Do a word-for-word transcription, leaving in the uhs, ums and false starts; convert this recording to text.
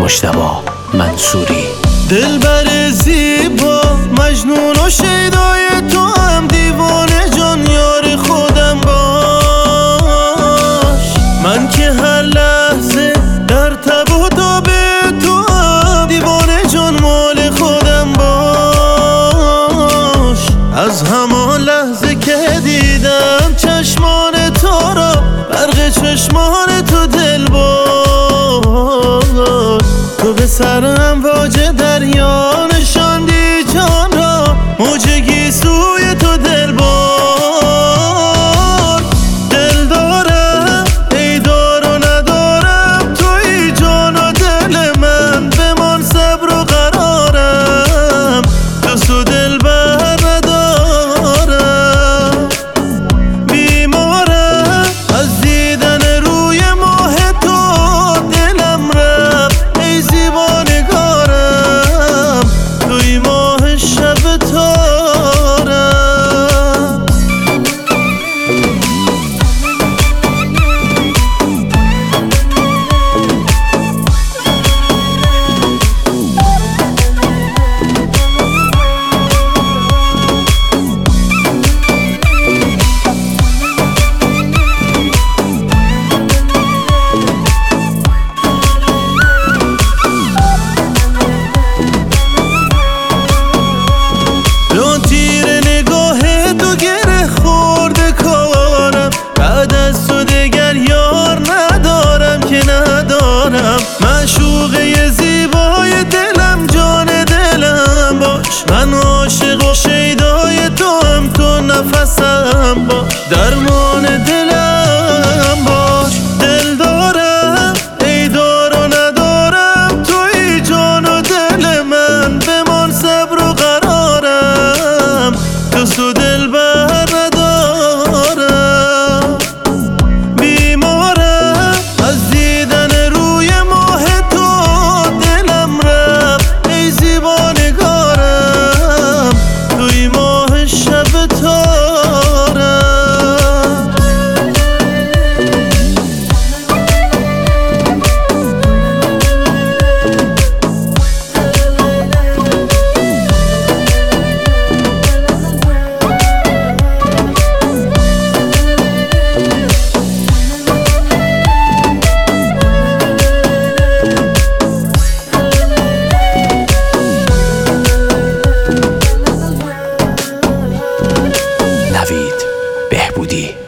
مجتبی منصوری. دلبر زیبا مجنون و شیدای تو هم دیوانه جان یار خودم باش. من که هر لحظه در تب و تاب تو هم دیوانه جان مال خودم باش. از همان لحظه که دیدم چشمان تو را برق چشمان تو دل باز. تو به سرم واجه دریا نشاندی جان را موج گیسوی تو دل بار. دل دارم ای دار و ندارم توی جان و دل من بمان صبر و قرارم جز تو دل بر ندارم. بیمارم از دیدن روی ماه تو دلم رفت ای زیبانگارم توی ماه شب تارم. جان تیر نگاه تو گره خورده کارم بعد از تو دگر یار ندارم که ندارم. معشوقه زیبای دلم جان دلم باش. من عاشق و شیدای تو هم تو نفسم باش. درمان دلم باش. دل دارم ای دار و ندارم توی جان و دل من بمان صبر و قرارم جز تو دل بر ندارم. بیمارم از دیدن روی ماه تو دلم رفت ای زیبانگارم توی ماه شب تارم. نوید بهبودی.